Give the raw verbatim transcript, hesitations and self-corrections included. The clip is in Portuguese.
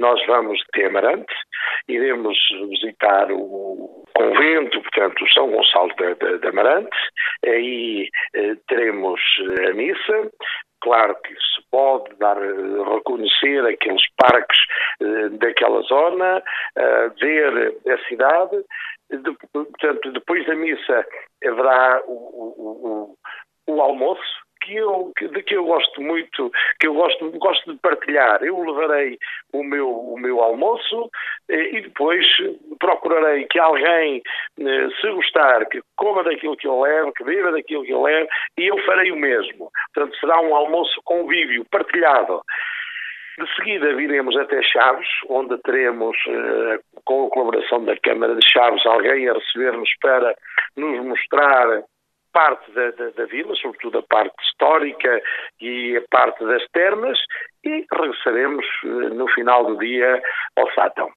nós vamos de Amarante, iremos visitar o convento, portanto, São Gonçalo de, de, de Amarante, aí eh, teremos a missa. Claro que se pode dar, reconhecer aqueles parques eh, daquela zona, eh, ver a cidade. De, portanto, depois da missa haverá o, o, o, o almoço, que eu, que, de que eu gosto muito, que eu gosto, gosto de partilhar. Eu levarei o meu, o meu almoço eh, e depois procurarei que alguém, eh, se gostar, que coma daquilo que eu levo, que beba daquilo que eu levo, e eu farei o mesmo. Portanto, será um almoço convívio, partilhado. De seguida viremos até Chaves, onde teremos, eh, com a colaboração da Câmara de Chaves, alguém a receber-nos para nos mostrar parte da, da, da vila, sobretudo a parte histórica e a parte das termas, e regressaremos eh, no final do dia ao Sátão.